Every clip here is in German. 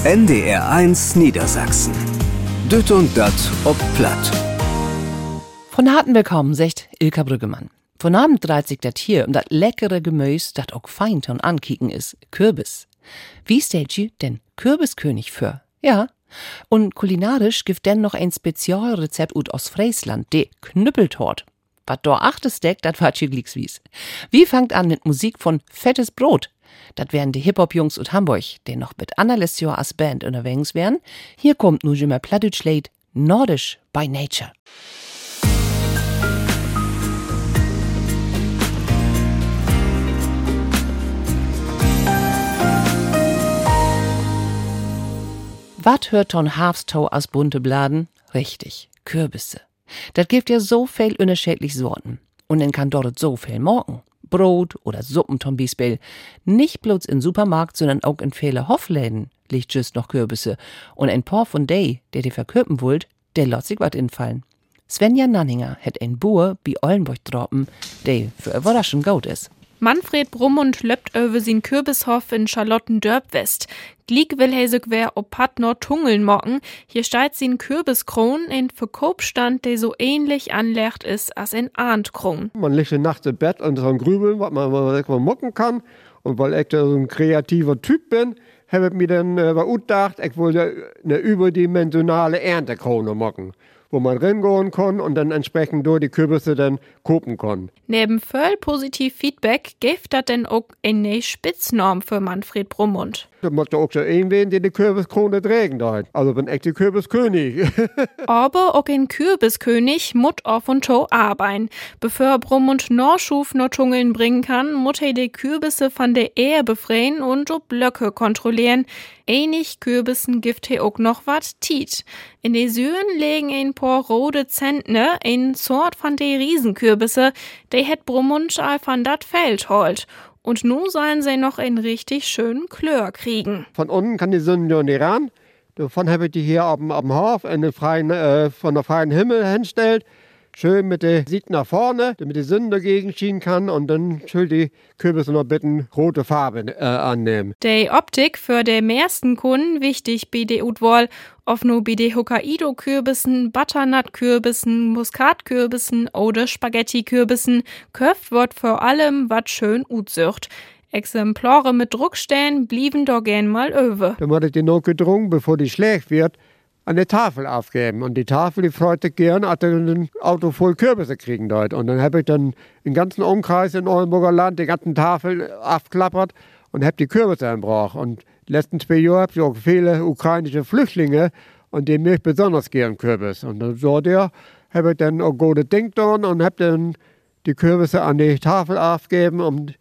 NDR1 Niedersachsen. Düt und dat ob Platt. Von harten willkommen, sagt Ilka Brüggemann. Von Abend dreht sich dat hier das leckere Gemüse, dat auch fein ton ankicken is, Kürbis. Wie stellt ihr denn Kürbiskönig für? Ja. Und kulinarisch gibt denn noch ein Spezialrezept aus Friesland, de Knüppeltort. Was da achtes deckt, dat wart ihr glickswies. Wie fangt an mit Musik von Fettes Brot? Dat wären die Hip-Hop-Jungs ut Hamburg, die noch mit anderes Jahr als Band unterwegs wären. Hier kommt nu immer Plattdeutsch-Lied Nordisch by Nature. Wat hört ton Hafstau aus bunte Bladen? Richtig, Kürbisse. Dat gibt ja so viel unterschiedlich Sorten. Und dann kann dort so viel morgen. Brot oder Suppen zum Beispiel. Nicht bloß in Supermarkt, sondern auch in viele Hofläden liegt just noch Kürbisse. Und ein paar von der die verkürpen wollt, der lässt sich wat infallen. Svenja Nanninger hat ein Bauer bei Ollenburg droppen, der für überraschend gut ist. Manfred Brummund löppt über sin Kürbishof in Charlottendörp-West. Glieg will he sich wer opat nor tungeln mocken. Hier steht sin Kürbiskron in Verkaufsstand, der so ähnlich anlegt ist als ein Ahndkron. Man liegt nachts im Bett und dran grübeln, was man mocken kann. Und weil ich da so ein kreativer Typ bin, habe ich mir dann gedacht, ich wollte eine überdimensionale Erntekrone mocken, wo man reingehen kann und dann entsprechend durch die Kürbisse dann kopen kann. Neben voll positiv Feedback gibt das denn auch eine Spitznamen für Manfred Brummund. Da möchte auch so irgendwen, der die Kürbiskrone trägt. Also bin ich der Kürbiskönig. Aber auch ein Kürbiskönig muss auf und to arbeiten. Bevor Brummund noch Schuf noch Tungeln bringen kann, muss er die Kürbisse von der Ehe befreien und die Blöcke kontrollieren. Ähnlich Kürbissen gibt er auch noch wat Tiet. In die Süren legen ein paar rote Zentner, ein Sort von de Riesenkürbisse, die het Brummund all von dat Feld holt. Und nun sollen sie noch einen richtig schönen Klör kriegen. Von unten kann die Sonne ja nicht ran. Davon habe ich die hier am Hof von der freien Himmel hinstellt. Schön mit der Sicht nach vorne, damit die Sonne dagegen schienen kann. Und dann schön die Kürbisse noch bitten, rote Farbe annehmen. Die Optik für den meisten Kunden wichtig bei der Utwahl. Ob nur bei den Hokkaido-Kürbissen, Butternut-Kürbissen, Muskatkürbissen oder Spaghetti-Kürbissen, köft wird vor allem wat schön utsücht. Exemplare mit Druckstellen blieben doch gern mal öwe. Dann wurde die noch gedrungen, bevor die schlecht wird, an der Tafel aufgeben. Und die Tafel, die freut sich gern, als er ein Auto voll Kürbisse kriegen dort. Und dann habe ich dann den ganzen Umkreis in Oldenburger Land, die ganzen Tafel aufklappert und habe die Kürbisse eingebracht. Und die letzten 2 Jahre habe ich auch viele ukrainische Flüchtlinge und die möchten besonders gern Kürbis. Und dann so habe ich dann auch gute Ding getan und habe dann die Kürbisse an die Tafel aufgegeben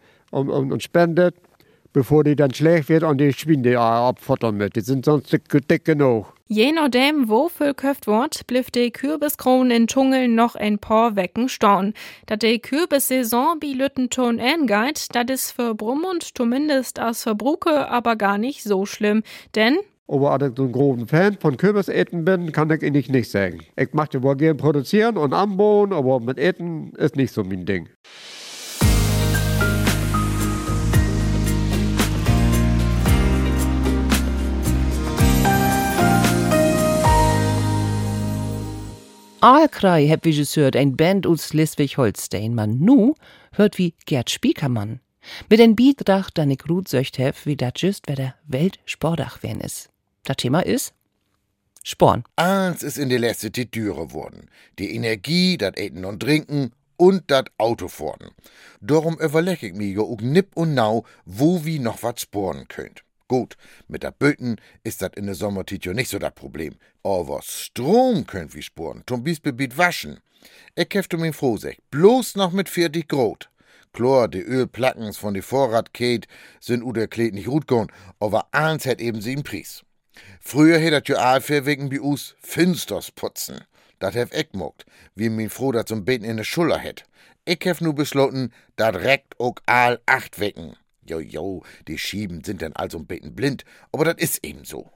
und spendet, bevor die dann schlecht wird und die Schwinde abfuttern mit. Die sind sonst dick genug. Je nachdem, wo viel köft wird, blifft die Kürbiskronen in Tungeln noch ein paar Wecken stauen. Dat die Kürbissaison bei Lüttenton angeht, dat is für Brummund zumindest als Verbruche aber gar nicht so schlimm. Denn aber als ich so ein großer Fan von Kürbisäten bin, kann ich Ihnen nicht sagen. Ich möchte wohl gerne produzieren und anbauen, aber mit Äten ist nicht so mein Ding. Aalkrei heb wie gehört, ein Band aus Schleswig-Holstein. Man nu hört wie Gerd Spiekermann. Mit ein Bietracht, dann ich gut söcht hef, wie dat just wer der Weltsportach werden is. Das Thema ist Sporn. Eins ist in der letzte die Türe worden. Die Energie, dat Eten und Trinken und dat Autofahren. Darum überleg ich mir jo auch nipp und nau, wo wie noch wat sporen könnt. Gut, mit der Böten ist dat in der Sommertit jo nicht so dat Problem. Aber Strom könnt wie sporen, zum Beispiel mit waschen. Ich käfte mir froh sech, bloß noch mit 40 Grad. Klar, die Ölplackens von die Vorratkate sind der Kleid nicht gut gegangen, aber eins hat eben sie im Preis. Früher hätt dat jo allfähr wegen bi us Finsters putzen. Dat hef ich mogt, wie min froh dat zum Beten in der Schuller hätt. Ich hef nu beschlossen, dat reckt ook all 8 wecken. Jo, die Schieben sind dann also ein bisschen blind, aber das ist eben so.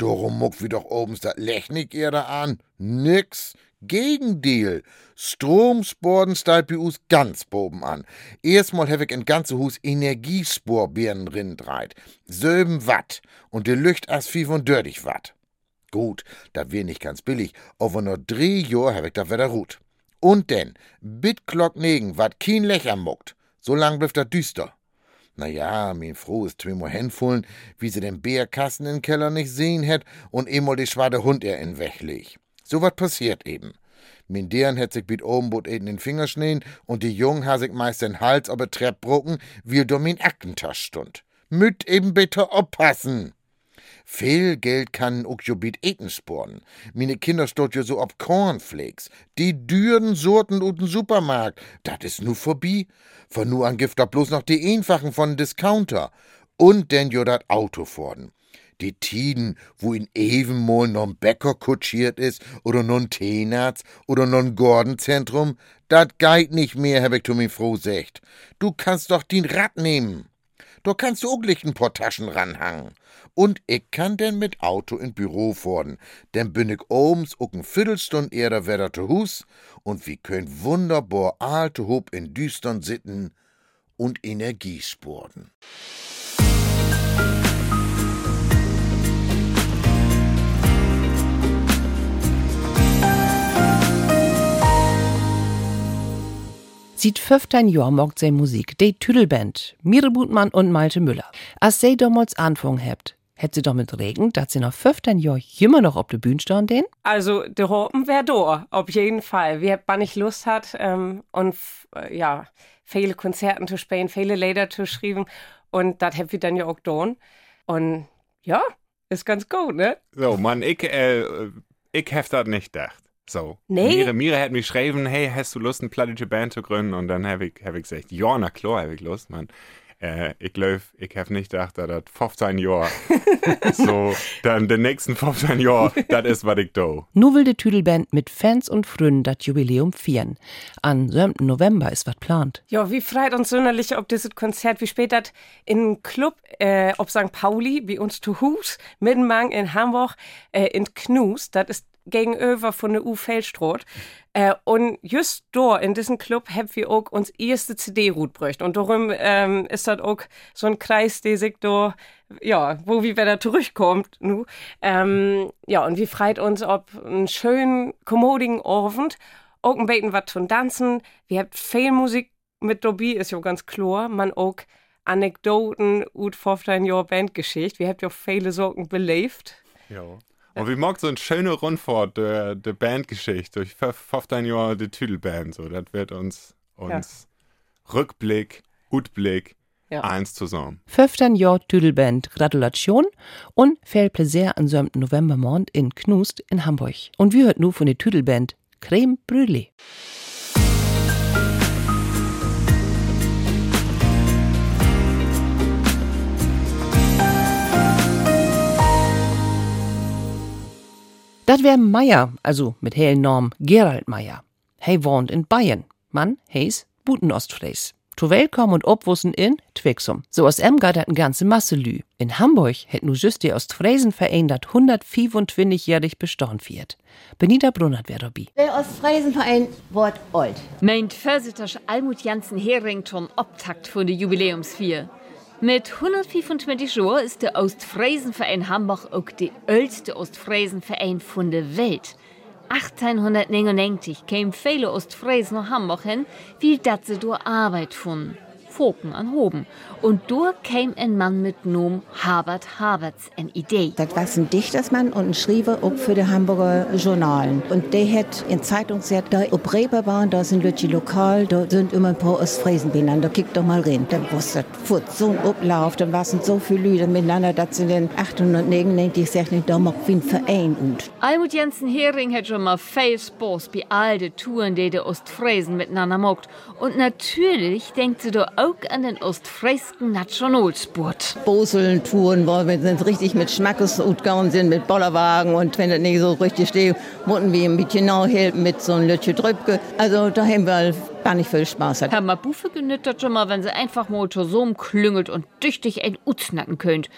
Darum muck wie doch obens dat Lechnik eher an. Nix. Gegendeal. Stromsporen stellt bei uns ganz boben an. Erstmal hab ich in ganze Hus Energiesporbirnen drin dreit. 7 Watt. Und die Lücht as 35 Watt. Gut, das wär nicht ganz billig, aber nur 3 Jahr hab ich da wieder gut. Und denn, Bitglock negen, wat kein Lecher muckt. So lang bleibt das düster. Naja, mein Frau ist zweimal hinfallen, wie sie den Bärkasten im Keller nicht sehen hätt und einmal die schwarze Hund er in weglegt. So wat passiert eben. Min deren hätt sich mit oben bot in den Finger schneen und die Jungen ha sich meist den Hals aber Trepp brocken, wie do min Aktentasch stund. Müt eben bitte oppassen. Viel Geld kann auch jo bit eten sporen. Mine Kinder stot jo so ob Cornflakes. Die düren Sorten ut den Supermarkt. Dat is nu vorbei. Von nu an gibt da bloß noch die einfachen von Discounter. Und denn jo dat Auto vorden. Die Tiden, wo in evenmol non Bäcker kutschiert ist, oder non Teenarzt, oder non Gordenzentrum, dat geit nicht mehr, hab ich zu mir froh secht. Du kannst doch den Rad nehmen. Da kannst du auch gleich ein paar Taschen ranhangen. Und ich kann denn mit Auto in Büro fahren. Denn bin ich obens auch ein Viertelstunde eher wieder zu Hus und wir können wunderbar alte Hub in Düstern sitten und Energie sparen. Sieht 15 Jahr mogt sei Musik, die Tüdelband, Mire Butmann und Malte Müller. Als sie damals anfangen habt, hätt sie damit regen, dass sie nach 15 Jahr immer noch auf der Bühne stehen den? Also, der Hopen wär da, auf jeden Fall. Wie man nicht Lust hat, und viele Konzerten zu spielen, viele Lieder zu schreiben. Und das hab wir dann ja auch getan. Und ja, ist ganz gut, ne? So, Mann, ich hab das nicht gedacht. So. Nee? Mire hat mich geschrieben, hey, hast du Lust, eine plattische Band zu gründen? Und dann hab ich gesagt, ja, na klar, hab ich Lust, Mann. Ich hab nicht gedacht, dass das 15 Jahre, so, dann den nächsten 15 Jahre, das ist, was ich do. Nu will die Tüdelband mit Fans und Freunden das Jubiläum feiern. Am 7. November ist was plant. Ja, wie freit uns sonderlich ob dieses Konzert, wie spät das in Club, ob St. Pauli, bei uns zu Hus, Mittenmang in Hamburg, in Knus, das ist gegenüber von der U-Feldstraat. Und just da, in diesem Club, haben wir auch uns erste CD-Route bräucht. Und darum ist das auch so ein Kreis, der sich da, ja, wo wir wieder zurückkommt. Nu. Und wir freit uns ob einen schönen, kommodigen Abend, auch ein bisschen was von Tanzen. Wir haben viel Musik mit dabei, ist ja ganz klar. Man auch Anekdoten ut 15 Jahre Bandgeschichte. Wir haben ja viele Sachen belebt. Ja. Und wie mag so eine schöne Rundfahrt der Bandgeschichte durch 15 Jahre die Tüdelband. So, das wird uns Rückblick, Utblick, eins zusammen. 15 Jahre Tüdelband, Gratulation und viel Plaisir am 7. Novembermorgen in Knust in Hamburg. Und wir hört nu von der Tüdelband Crème Brûlée. Das wär Meier, also mit hellen Norm Gerald Meier. He wohnt in Bayern. Mann, he's Butenostfries. To Welkom und Obwussen in Twixum. So aus Emgard hat eine ganze Masse Lü. In Hamburg hätt nu just die Ostfriesenverein dat 125-jährig bestochen viert. Benita Brunnert wär dabei. Der Ostfriesenverein wird alt. Meint Versiters Almut Jansen Herington Obtakt von der Jubiläumsvier. Mit 125 Jahren ist der Ostfriesenverein Hamburg auch der älteste Ostfriesenverein von der Welt. 1899 kämen viele Ostfriesen nach Hamburg hin, wie dat sie durch Arbeit fanden. Foken an Hoben. Und dort käm ein Mann mit Nom Habert Haberts eine Idee. Das war ein Dichtersmann und ein Schreiber auch für die Hamburger Journalen. Und der hat in Zeitung gesagt, da ob Reeperbahn, da sind Leute lokal, da sind immer ein paar Ostfriesen beieinander, kick doch mal rein. Dann wusste das so ein Ablauf, dann waren so viele Leute miteinander, dass sie den 1899 sagten, da macht wie ein Verein. Und Almut Jansen Hering hat schon mal viel Spaß bei all den Touren, die Ostfriesen miteinander macht. Und natürlich denkt sie da auch an den ostfriesken Nationalsport. Boseln, Touren, wo wir sind richtig mit Schmackes gegangen sind, mit Bollerwagen und wenn das nicht so richtig steht, mussten wir ein bisschen nachhelfen mit so einem Lütchen Drübke. Also da haben wir gar nicht viel Spaß. Herr Mabuffe genüttert schon mal, wenn sie einfach mal so klüngelt und tüchtig ein Utsnacken könnt.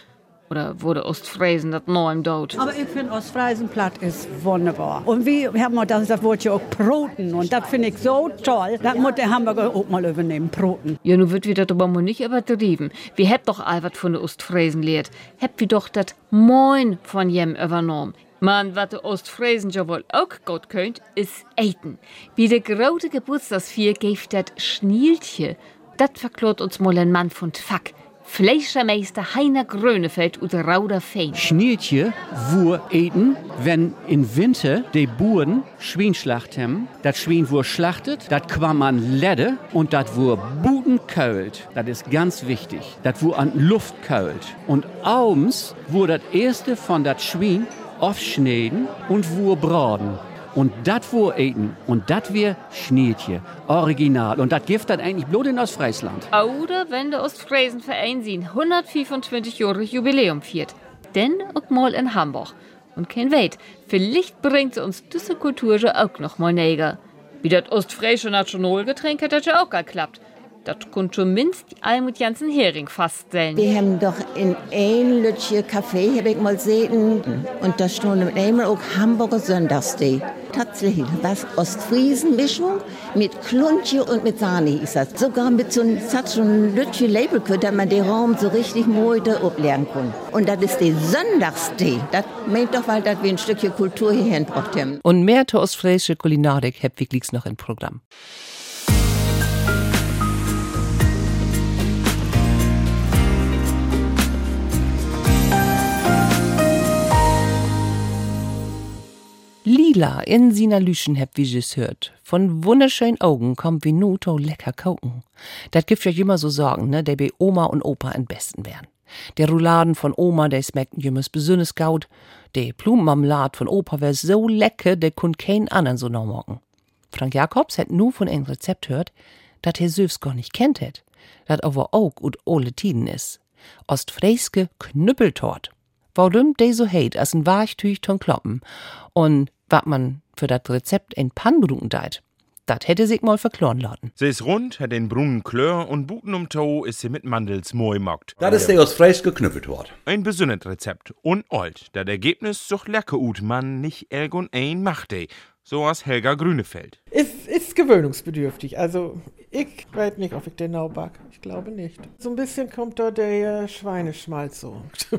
Oder wurde Ostfriesen das neu im Dort? Aber ich finde Ostfriesenplatt ist wunderbar. Und wir haben auch das Wort ja auch Broten. Und das finde ich so toll. Das muss der Hamburger auch mal übernehmen, Broten. Ja, nun wird wieder aber mal nicht übertrieben. Wir habt doch Albert von der Ostfriesen lehrt. Habt wir doch das Moin von jem übernommen. Man, was der Ostfriesen ja wohl auch gut könnt, ist Eten. Wie der große Geburtstagsfeier gibt das Schnieltje. Das verklort uns mal ein Mann von Tfack. Fleischermeister Heiner Grönefeld und Rauderfein. Schnieltje, wur eten, wenn in Winter die Buren Schweinschlacht haben. Das Schwein wur schlachtet, das kwam an Ledde und das wur budenkölt. Das ist ganz wichtig. Das wur an Luft költ. Und abends wur das erste von das Schwein aufschneiden und wur braten. Und das wur eten. Und das wär Schnieltje. Original. Und das gibt dann eigentlich bloß in Ostfriesland. Oder wenn der Ostfriesenverein sein 125 Jahre Jubiläum feiert. Denn auch mal in Hamburg. Und kein Weit, vielleicht bringt uns diese Kultur ja auch noch mal näher. Wie das ostfriesische Nationalgetränk hat das ja auch geklappt. Das konnte zumindest die Almut Janssen Hering feststellen. Wir haben doch in ein Lütje Café, habe ich mal gesehen, und da stand mit einem auch Hamburger Sonntagstee. Tatsächlich, was Ostfriesen-Mischung mit Kluntje und mit Sahne ist das. Sogar mit so einem Lütje Label, dass man den Raum so richtig moide ablernen kann. Und das ist der Sonntagstee. Das meint doch, weil wir ein Stückchen Kultur hierhin gebracht haben. Und mehr zur ostfriesische Kulinarik habt wir gleich noch im Programm. Lila in sina Lüschen habt wie es hört. Von wunderschönen Augen kommt wie nu to lecker koken. Das gibt ja immer so Sorgen, ne, der bei Oma und Opa am besten wären. Der Rouladen von Oma, der schmeckt jemals besonders gaut. Der Blumenmarmelade von Opa wär so lecker, der kun kein anderen so noch mocken. Frank Jacobs hat nu von einem Rezept hört, dat er selbst gar nicht kennt hätt. Dat aber auch ut ole Tiden is. Ostfrieske Knüppeltort. Warum de so heit as ein Weichtüch ton Kloppen. Und wat man für dat Rezept in Pannbruten deit, dat hätte sich mal verkloren lassen. Sie ist rund, hat den brunnen Klör und Buten um Tau ist sie mit Mandels moi mockt. Das ist der Ostfrieske Knüppeltort. Ein besünnet Rezept und old, das Ergebnis sucht lecker ut man nicht irgend ein macht de. So als Helga Grünefeld. Ist gewöhnungsbedürftig. Also, ich weiß nicht, ob ich den genau back. Ich glaube nicht. So ein bisschen kommt da der Schweineschmalz so.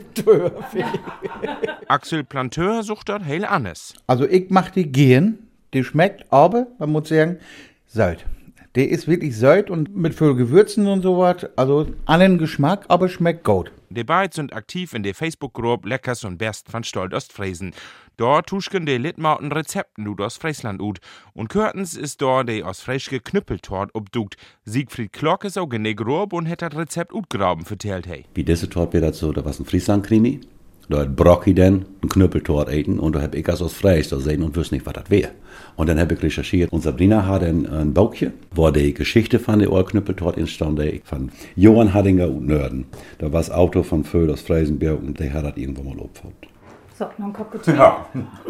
Axel Planteur sucht dort heil anders. Also, ich mach die gehen. Die schmeckt, aber, man muss sagen, Salz. Der ist wirklich Salz und mit viel Gewürzen und sowas. Also, allen Geschmack, aber schmeckt gut. Die beiden sind aktiv in der Facebook-Gruppe Leckers und Best von Stolt Ostfriesen. Dort tuschen die Litmauten Rezepten aus Friesland ut. Und körtens ist dort der ostfriesische Knüppeltort obdukt. Siegfried Klock ist auch in der Gruppe und hat das Rezept utgraben vertellt hey. Wie diese Tort wird das so, da was ein Friesland-Krimi. Da hat Brocki dann ein Knüppeltort eten und da hab ich als aus Fries da sehen und wüsste nicht, was das wäre. Und dann hab ich recherchiert und Sabrina hat ein Bauchchen, wo die Geschichte von der Knüppeltort entstanden von Johann Hadinger und Nörden. Da war das Auto von Föhl aus Freisenberg und der hat das irgendwo mal abgefunden. So, noch ein Kaputt. Ja.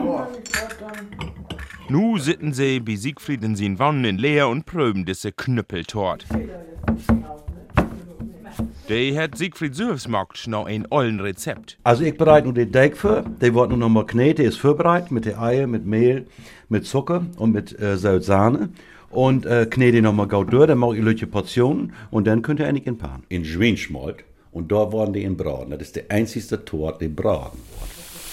Nu sitten sie bei Siegfried in sin Wannen in Leer und pröben diese Knüppeltort. Der hat Siegfried selbst macht noch ein ollen Rezept. Also ich bereite nur den Teig für, der wird nur noch mal kneten, der ist vorbereitet mit der Eier, mit Mehl, mit Zucker und mit Salz, Sahne. Und knete noch mal gut durch, dann mache ich solche Portionen und dann könnt ihr eigentlich in Pan. In Schweinschmalt und da wurden die in Braten. Das ist der einzigste Tort, der braten wird.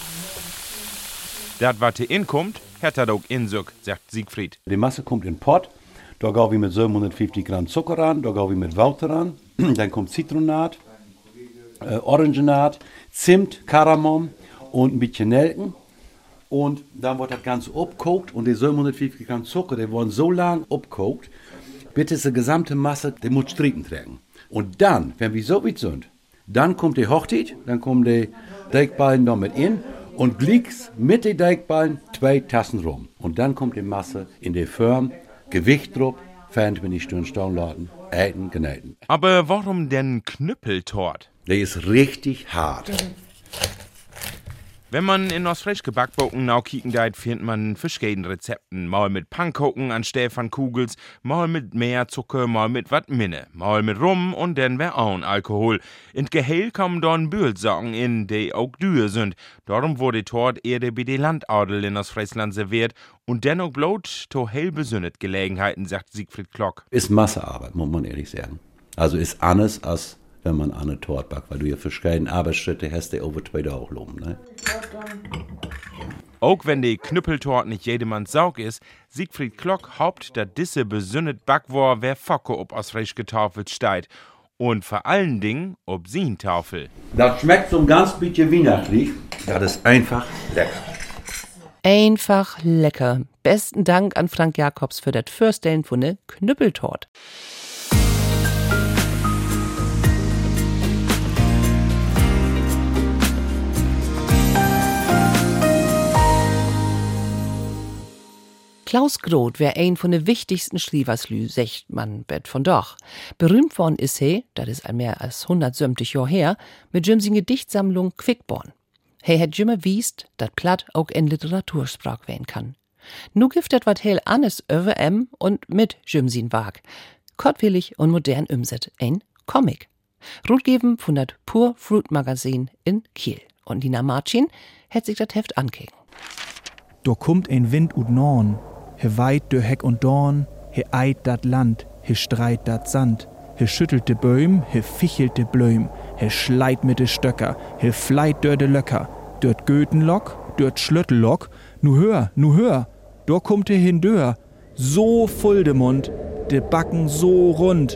Das, was hier inkommt, hat er auch insug, sagt Siegfried. Die Masse kommt in den Pott. Da gehen wir mit 750 Gramm Zucker ran, da gehen wir mit Wasser ran. Dann kommt Zitronat, Orangenat, Zimt, Kardamom und ein bisschen Nelken. Und dann wird das Ganze abgekocht und die 750 Gramm Zucker, die werden so lang abgekocht, bis diese gesamte Masse, die muss Stricken tragen. Und dann, wenn wir so weit sind, dann kommt die Hochzeit, dann kommen die Teigballen da mit in. Und glicks mit den Teigballen 2 Tassen rum. Und dann kommt die Masse in die Form, Gewicht drauf, 25 Stunden stehen lassen, äten, genähten. Aber warum denn Knüppeltort? Der ist richtig hart. Wenn man in Ostfriesische Backboken nau kicken deit, findet man verschiedene Rezepten. Mal mit Pannkuchen anstelle von Kugels, mal mit mehr Zucker, mal mit wat Minne, mal mit Rum und dann wär auch ein Alkohol. In Geheel kommen dann Bühlsachen in, die auch dür sind. Darum wurde dort eher bei den Landadel in Ostfriesland serviert und dennoch bloß to hell besündet Gelegenheiten, sagt Siegfried Klock. Ist Massearbeit, muss man ehrlich sagen. Also ist anders als wenn man eine Torte backt, weil du ja verschiedene Arbeitsschritte hast, die over 2 Tage loben, ne? Auch wenn die Knüppeltort nicht jedermanns Saug ist, Siegfried Klock haupt, dass diese besündet Backwar wer Focke ob Ostfriesisch getafelt steht. Und vor allen Dingen ob sin Tafel. Das schmeckt so ein ganz bisschen weihnachtlich. Das ist einfach lecker. Einfach lecker. Besten Dank an Frank Jacobs für das Fürstellen von der Knüppeltort. Klaus Groth wär ein von den wichtigsten Schlieverslü, sagt man bet von doch. Berühmt worden ist he, das ist all mehr als 170 Jahre her, mit Jimsin Gedichtsammlung Quickborn. He hat Jimme wiest, dat Platt auch in Literatursprach werden kann. Nu gibt dat wat hell anes over und mit Jimsin wag. Kottwillig und modern umset ein Comic. Rutgeben von dat Pur Fruit Magazin in Kiel. Und Nina Marcin hat sich dat Heft ankeken. Do kommt ein Wind ut Norn. He weit dör Heck und Dorn, he eit dat Land, he streit dat Sand, he schüttelt de Böhm, he fichelt de Blöm, he schleit mit de Stöcker, he fleit dör de Löcker, dört Götenlock, dört Schlöttellock, nu hör, do kommt he hindör, so voll de Mund, de Backen so rund.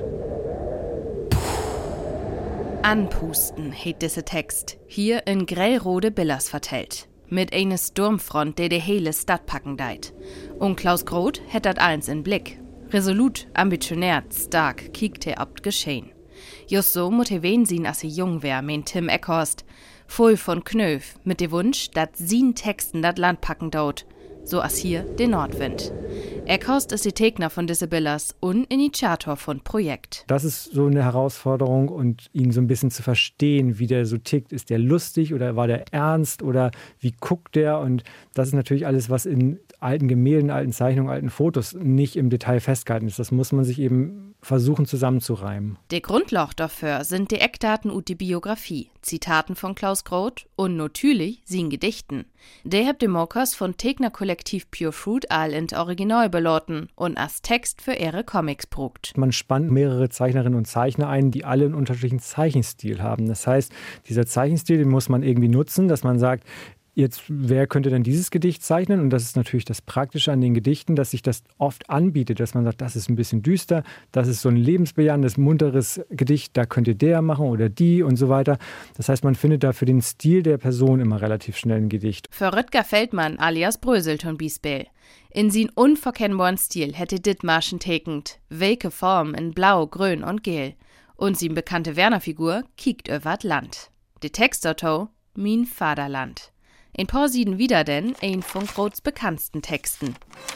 Anpusten heet disse Text, hier in grellrode Billers vertellt. Mit eines Sturmfront, der de hele Stadt packen deit. Und Klaus Groth hätt dat eins in Blick. Resolut, ambitioniert, stark, kiekt he ab geschehen. Just so mut he wen sien, as he jung wär, meint Tim Eckhorst. Voll von Knöf, mit de Wunsch, dat sien Texten dat Land packen daut. So as hier den Nordwind. Eckhorst ist die Tegner von disse Billers und Initiator von Projekt. Das ist so eine Herausforderung und ihn so ein bisschen zu verstehen, wie der so tickt. Ist der lustig oder war der ernst oder wie guckt der? Und das ist natürlich alles, was in alten Gemälden, alten Zeichnungen, alten Fotos nicht im Detail festgehalten ist. Das muss man sich eben versuchen zusammenzureimen. Der Grundloch dafür sind die Eckdaten und die Biografie, Zitaten von Klaus Groth und natürlich sin Gedichten. Der habt dem Mokers von Tegner Kollektiv Pure Fruit all in Original beloten und als Text für ihre Comics brugt. Man spannt mehrere Zeichnerinnen und Zeichner ein, die alle einen unterschiedlichen Zeichenstil haben. Das heißt, dieser Zeichenstil, den muss man irgendwie nutzen, dass man sagt, jetzt, wer könnte denn dieses Gedicht zeichnen? Und das ist natürlich das Praktische an den Gedichten, dass sich das oft anbietet, dass man sagt, das ist ein bisschen düster, das ist so ein lebensbejahendes, munteres Gedicht, da könnte der machen oder die und so weiter. Das heißt, man findet da für den Stil der Person immer relativ schnell ein Gedicht. Für Rüdger Feldmann alias Bröselton Biesbel. In sin unverkennbaren Stil hätte Dithmarschen tekend, welke Form in Blau, Grün und Gel. Und sin bekannte Werner-Figur kiekt öwert Land. Die Textautor, Min Vaterland. In paar Sieden wieder denn ein von Groths bekanntesten Texten.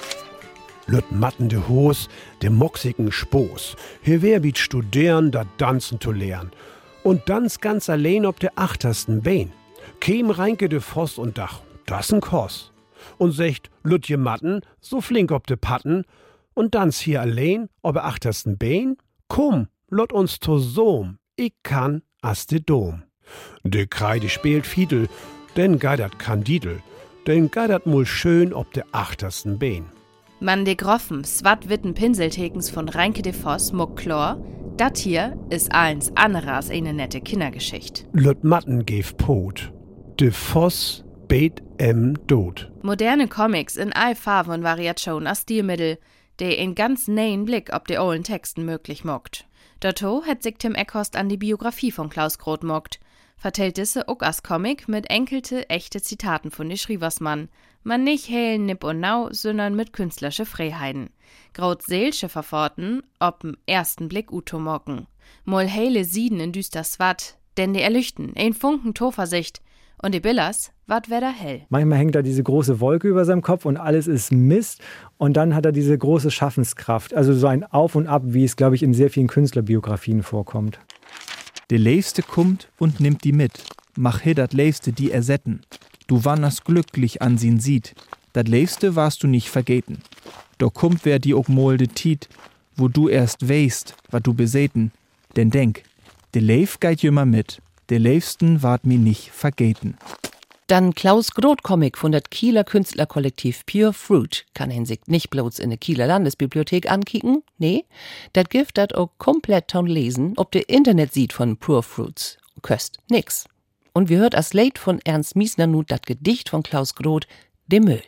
Lüt mattende Hos, dem moxigen Spoß. Hier wär wie studieren, da Danzen zu lehren. Und dans ganz allein ob der achtersten Bein. Käm Reinke de Voss und Dach, das n Koss. Und secht, Lütje Matten, so flink ob de Patten. Und dans hier allein ob der achtersten Bein. Komm, lot uns to Sohm, ich kann as de Dom. De Kreide spielt Fiedel, denn geidert Kandidel, denn geidert mul schön ob de achtersten Bein. Man de Groffen, swat-witten Pinseltekens von Reinke de Voss, muck Chlor, dat hier ist eins andere als eine nette Kindergeschicht. Lüt Matten gef Pot, de Voss bet dot. Moderne Comics in all Farben und Variationen als Stilmittel, der in ganz nähen Blick ob de ollen Texten möglich mockt. Dato hat sich Tim Eckhorst an die Biografie von Klaus Groth mockt. Vertellt disse auch als Comic mit enkelte echte Zitaten von de Schrieversmann. Man nicht hellen nipp und nau, sondern mit künstlerische Freiheiten. Groths Seelsche verforten, ob'm ersten Blick utomocken. Mol hele Sieden in düster Swat, denn die erlüchten, ein Funken Toversicht. Und die Billers, wat wär da hell. Manchmal hängt da diese große Wolke über seinem Kopf und alles ist Mist. Und dann hat er diese große Schaffenskraft. Also so ein Auf und Ab, wie es, glaube ich, in sehr vielen Künstlerbiografien vorkommt. De Leefste kommt und nimmt die mit. Mach he dat Leefste die ersetten. Du wanderst glücklich an sin sieht, dat Leefste warst du nicht vergeten. Doch kommt wer die ook mol de Tiet, wo du erst weißt, wat du besäten. Denn denk, de Leef geit jümmer mit, de Leefsten ward mi nicht vergeten. Dann Klaus Groth Comic von der Kieler Künstlerkollektiv Pure Fruit kann ihn sich nicht bloß in der Kieler Landesbibliothek ankicken, nee, dat Gift dat auch komplett ton lesen, ob der Internet sieht von Pure Fruits. Köst nix. Und wir hört als Lied von Ernst Miesner nut dat Gedicht von Klaus Groth, De Müll.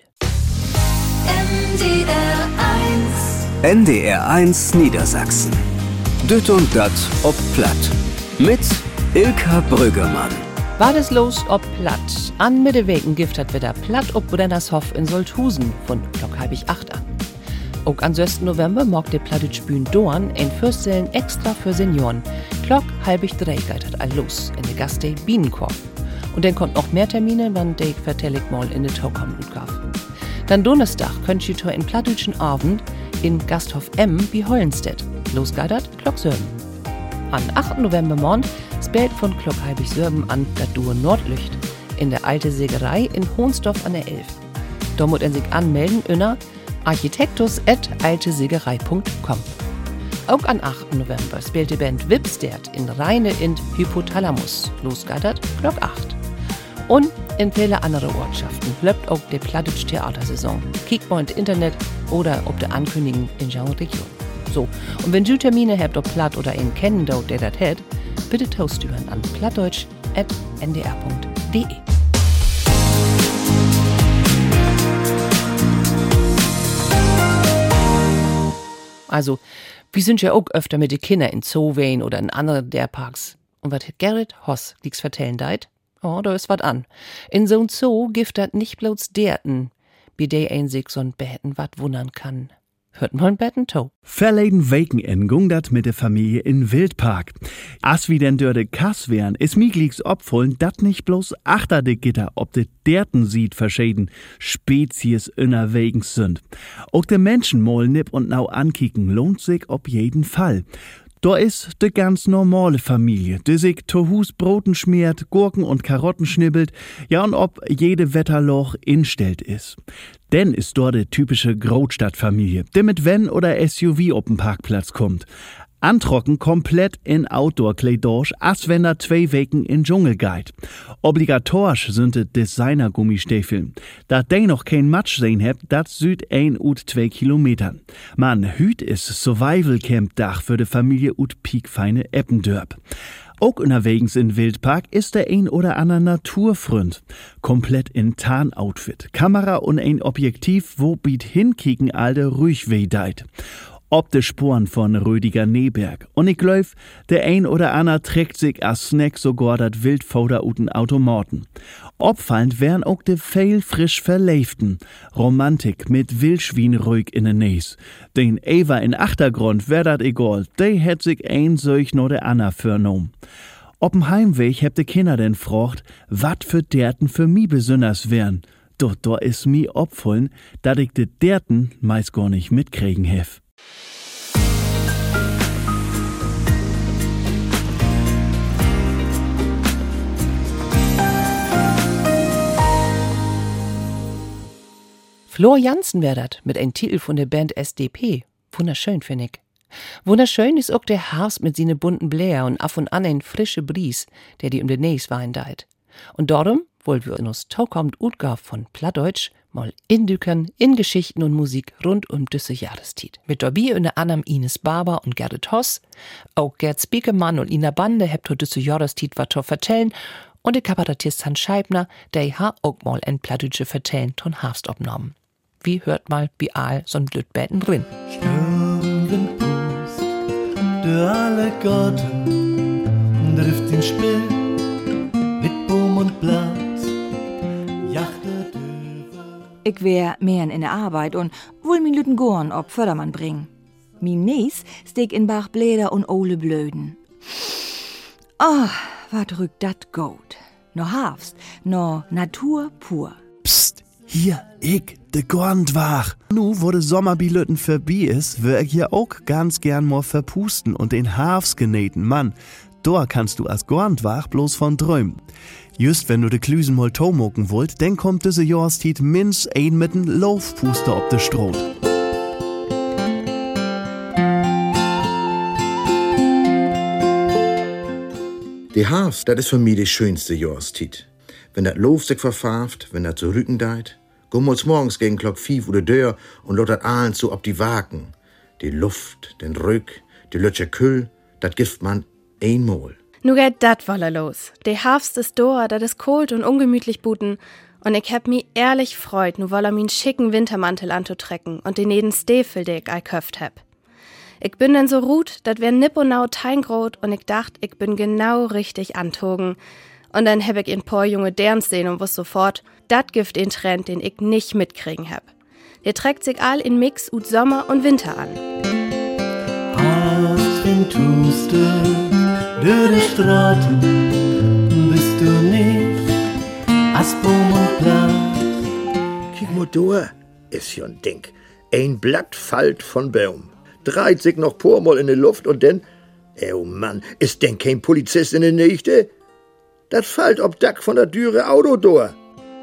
NDR 1 Niedersachsen. Düt und dat ob Platt. Mit Ilka Brüggemann. War das los ob Platt? An Mittewegen Gift hat wieder Platt ob Brennershof in Solthusen von Glock 7:30 an. Auch am 6. November mag der Plattitschbühn Dorn ein Fürstellen extra für Senioren. Glock 2:30 geht hat all los in der Gaste Bienenkorb. Und dann kommt noch mehr Termine, wann der vertell ich mal in der Taukamp Utgaf. Dann Donnerstag könnt ihr in Plattitschen Abend in Gasthof M wie Hollenstedt. Los geht hat Glock 7. Am 8. November morgen spielt von Glock 7:30 an das Duo Nordlicht in der Alte Sägerei in Hohnsdorf an der 11. Da muss sich anmelden unter architektus@altesägerei.com. Auch am 8. November spielt die Band Wipstert in Rheine in Hypothalamus. Los geht das Glock 8. Und in viele andere Ortschaften bleibt auch die Plattitsch Theatersaison. Kickt mal ins Internet oder ob der Ankündigung in der Region. So, und wenn du Termine habt, ob Platt oder einen kennen, der das hat, bitte toastübern an plattdeutsch@ndr.de. Also, wir sind ja auch öfter mit den Kindern in Zoo wehen oder in anderen der Parks. Und was Gerrit Hoss liegt's vertellen deit? Oh, da ist wat an. In so'n Zoo gift dat nicht bloß derten, wie der ein sich so'n Betten wat wundern kann. Hört mal ein Betten to. Verleden Weken gung dat mit der Familie in Wildpark. As wie denn dörde Kass wären, is mi glieks opfollen, dat nicht bloß achter de Gitter, ob de derten sieht verschieden Spezies innerwegens sind. Auch de Menschen mol nipp und nau ankicken lohnt sich ob jeden Fall. Da is de ganz normale Familie, die sich to Hus Broten schmiert, Gurken und Karotten schnibbelt, ja und ob jede Wetterloch instellt is. Denn ist dort de typische Großstadtfamilie, die mit Van oder SUV auf den Parkplatz kommt. Antrocken komplett in Outdoor-Kleidorsch, as wenn er 2 Weken in Dschungel geht. Obligatorisch sind de Designer-Gummistiefeln. Da de noch kein Matsch sehen hebt, dat süd 1 ut 2 Kilometern. Man, hüt is Survival-Camp-Dach für de Familie ut piekfeine Eppendörp. Auch unterwegs in Wildpark ist der ein oder andere Naturfreund. Komplett in Tarn-Outfit, Kamera und ein Objektiv, wo biet hinkicken alde ruhig weh deit. Ob de Sporen von Rüdiger Neberg. Und ich glaub, der ein oder andere trägt sich als Snack sogar dat Wildfoder uten Automaten. Opfallend wären auch de feil frisch Verleiften. Romantik mit Wildschwein ruhig in den Näs. Den Eva in Achtergrund wär dat egal, de hätt sich ein solch no der Anna vernommen. Ob'm Heimweg heb de Kinder denn frocht, wat für derten für mi besonders wären. Doch da is mi opfallen, dat ich de derten meist gar nicht mitkriegen hef. Flor Jansen wär dat mit ein Titel von der Band SDP. Wunderschön, find ich. Wunderschön ist auch der Herbst mit seine bunten Bläher und ab und an ein frische Bries, der die um den Näs wein deit. Und darum wollen wir in uns Taukommt Utgaf von Plattdeutsch mal indükern in Geschichten und Musik rund um diese Jahrestied. Mit dabei unter anderem Ines Barber und Gerrit Hoss, auch Gerd Spiekemann und Ina Bande hebt heute diese Jahrestied wat zu vertellen und der Kabarettist Hans Scheibner, der ha auch mal ein Plattdeutsche vertellen ton Herbst obnommen. Wie hört mal wie all so'n Blödbetten drin. Sturmwind durch alle Garten, trifft den Spiel mit Baum und Blatt, jachtet über. Ich wär mehr in der Arbeit und wohl min Lüten Gorn ob Fördermann bring. Min Nies steck in Bach Bläder und ole Blöden. Oh, wat rückt dat gut. No Herbst, no Natur pur. Psst, hier, ich, de Gorndwach. Nu, wo de Sommerbilöten vorbei is, wär ich hier auch ganz gern mal verpusten und den Hafs genähten. Mann, da kannst du als Gorndwach bloß von träumen. Just wenn du de Klüsen mal tomoken wollt, dann kommt diese Jahreszeit minst ein mit n Laufpuster ob de Stroh. Die Herbst, das ist für mich die schönste Jahreszeit. Wenn das Lof sich verfarft, wenn das zu Rücken deit, komm uns morgens gegen Glock 5 Uhr Dör und lottert allen zu ob die Waken. Die Luft, den Rück, die Lötsche Kühl, das gift man einmal. Nu geht dat wolle los. De Herbst ist da, dat is kalt und ungemütlich buten. Und ich hab mi ehrlich freut, nu wolle min schicken Wintermantel anzutrecken und den jeden Stiefel, de ich eiköft hab. Ich bin denn so ruht, dat wär nipponau teingrot und ich dacht, ich bin genau richtig antogen. Und dann hab ich ein paar junge Derns sehen und wusste sofort, dat gift ein Trend, den ich nicht mitkriegen hab. Der trägt sich all in Mix ut Sommer und Winter an. Hast wenn tust du durch die Straßen, bist du nicht als Baum und Blatt. Kick mal da, ist ja ein Ding. Ein Blatt fällt von Baum, dreht sich noch pormal in die Luft und dann, oh Mann, ist denn kein Polizist in der Nächte? Das fällt ob Dack von der Düre Auto da.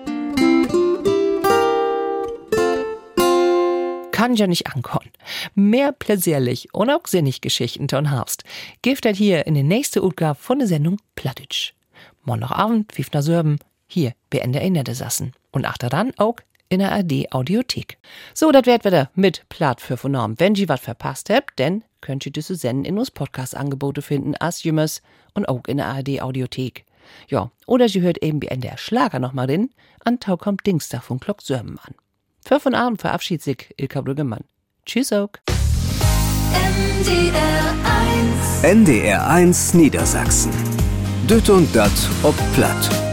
Kann ja nicht ankommen. Mehr pläsierlich und auch sinnig Geschichten von Herbst gibt das hier in der nächsten Utgabe von der Sendung Plattdeutsch. Montagabend, 5 nach Sörben, hier bei NDR de Sassen. Und achteran auch in der ARD Audiothek. So, das wird wieder mit Platt für von Norm. Wenn ihr was verpasst habt, dann könnt ihr diese Senden in uns Podcast-Angebote finden, als jümmers und auch in der ARD Audiothek. Ja, oder ihr hört eben bei NDR Schlager noch mal rein, an Tau kommt Dienstag von Glock Sörben an. Für von Abend verabschiedet sich Ilka Brüggemann. Tschüss auch. NDR 1 Niedersachsen. Düt und dat ob Platt.